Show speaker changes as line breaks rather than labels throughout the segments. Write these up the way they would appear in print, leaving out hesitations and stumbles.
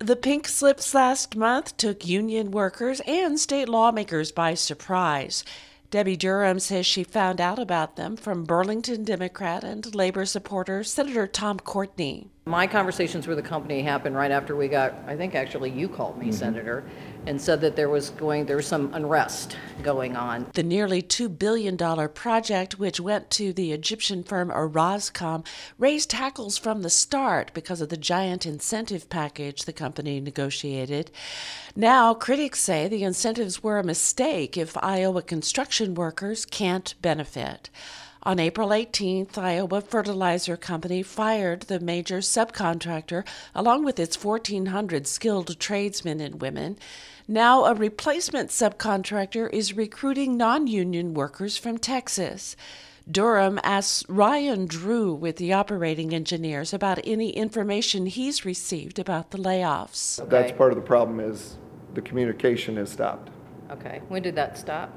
The pink slips last month took union workers and state lawmakers by surprise. Debbie Durham says she found out about them from Burlington Democrat and labor supporter Senator Tom Courtney.
My conversations with the company happened right after we got, I think actually you called me, Senator, and said that there was some unrest going on.
The nearly $2 billion project, which went to the Egyptian firm Orascom, raised hackles from the start because of the giant incentive package the company negotiated. Now, critics say the incentives were a mistake if Iowa construction workers can't benefit. On April 18th, Iowa Fertilizer Company fired the major subcontractor along with its 1,400 skilled tradesmen and women. Now a replacement subcontractor is recruiting non-union workers from Texas. Durham asks Ryan Drew with the operating engineers about any information he's received about the layoffs.
Okay.
That's part of the problem is the communication has stopped.
Okay. When did that stop?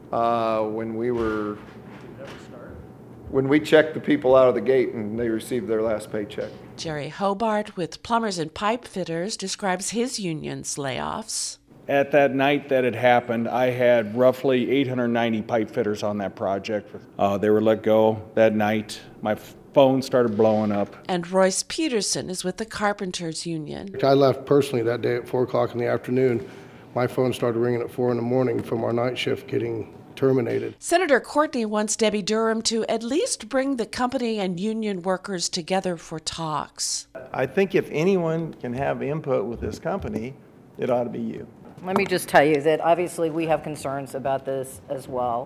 When we checked the people out of the gate and they received their last paycheck.
Jerry Hobart with Plumbers and Pipe Fitters describes his union's layoffs.
At that night that it happened, I had roughly 890 pipe fitters on that project. They were let go that night. My phone started blowing up.
And Royce Peterson is with the Carpenters Union.
I left personally that day at 4 o'clock in the afternoon. My phone started ringing at 4 in the morning from our night shift getting terminated.
Senator Courtney wants Debbie Durham to at least bring the company and union workers together for talks.
I think if anyone can have input with this company, it ought to be you.
Let me just tell you that obviously we have concerns about this as well.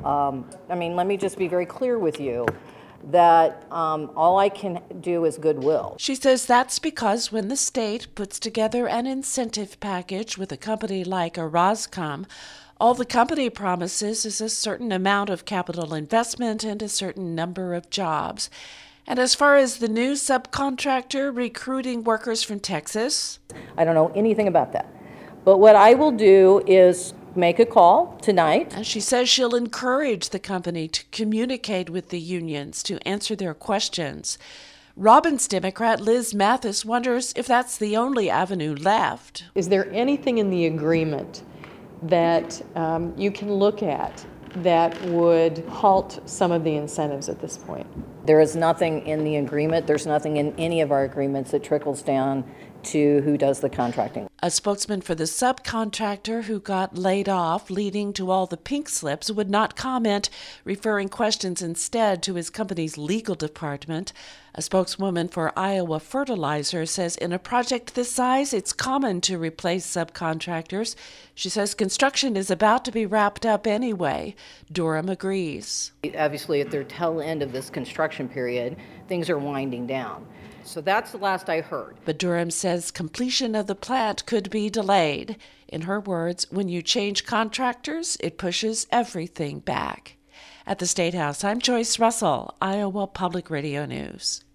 Let me just be very clear with you that all I can do is goodwill.
She says that's because when the state puts together an incentive package with a company like Orascom, all the company promises is a certain amount of capital investment and a certain number of jobs. And as far as the new subcontractor recruiting workers from Texas,
I don't know anything about that. But what I will do is make a call tonight.
and she says she'll encourage the company to communicate with the unions to answer their questions. Robbins Democrat Liz Mathis wonders if that's the only avenue left.
Is there anything in the agreement that you can look at that would halt some of the incentives at this point?
There is nothing in the agreement. There's nothing in any of our agreements that trickles down to who does the contracting.
A spokesman for the subcontractor who got laid off, leading to all the pink slips, would not comment, referring questions instead to his company's legal department. A spokeswoman for Iowa Fertilizer says in a project this size, it's common to replace subcontractors. She says construction is about to be wrapped up anyway. Durham agrees.
Obviously, at their tail end of this construction period, things are winding down. So that's the last I heard.
But Durham says completion of the plant could be delayed. In her words, when you change contractors, it pushes everything back. At the State House, I'm Joyce Russell, Iowa Public Radio News.